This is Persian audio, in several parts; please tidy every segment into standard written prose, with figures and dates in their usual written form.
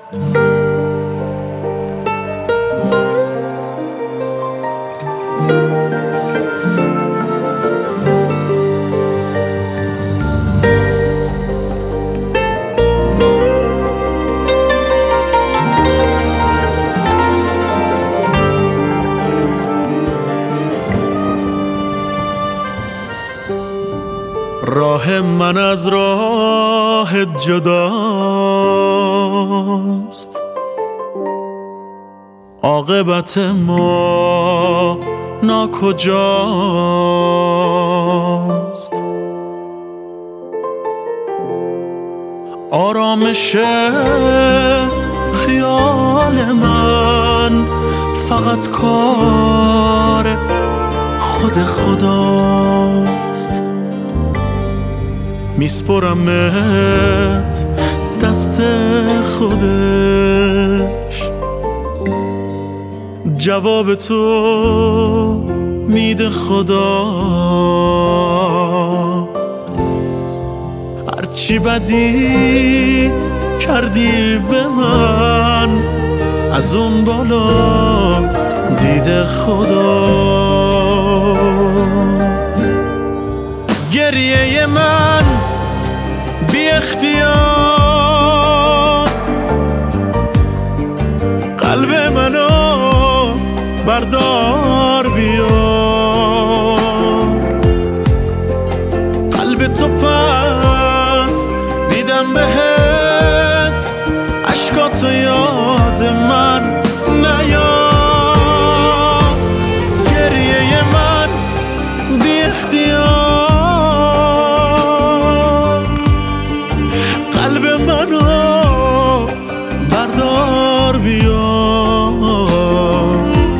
راه من از راه جداست، عاقبت ما ناکجاست. آرامش خیال من فقط کار خود خداست. میسپرمت دست خودش، جواب تو میده خدا. هرچی بدی کردی به من، از اون بالا دیده خدا. گریه من بی اختیار قلب منو بردار بیار. قلب تو پس دیدم بهت، عشقاتو یاد من نیار. گریه من بی اختیار قلب منو بردار بیار.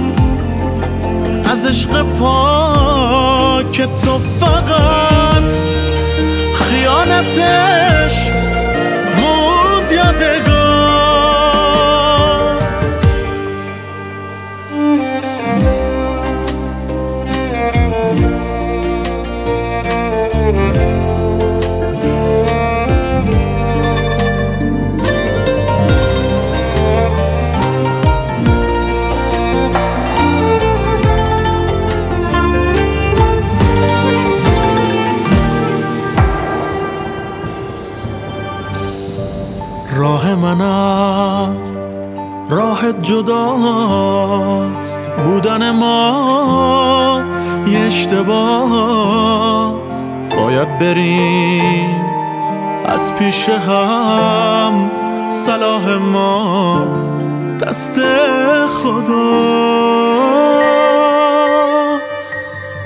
از عشق پاک تو فقط خیانتش موند یادگار. راه من از راه جداست، بودن ما یه اشتباهست. باید بریم از پیش هم، صلاح ما دست خداست.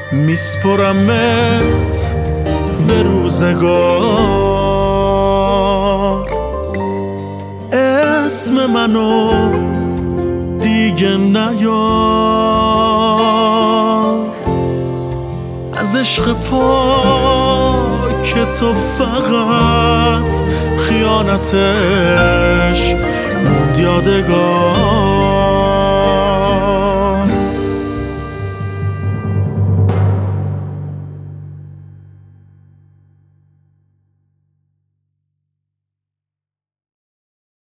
میسپرمت به روزگار، اسم منو دیگه نیار. از عشق پاک تو فقط خیانتش موند یادگار.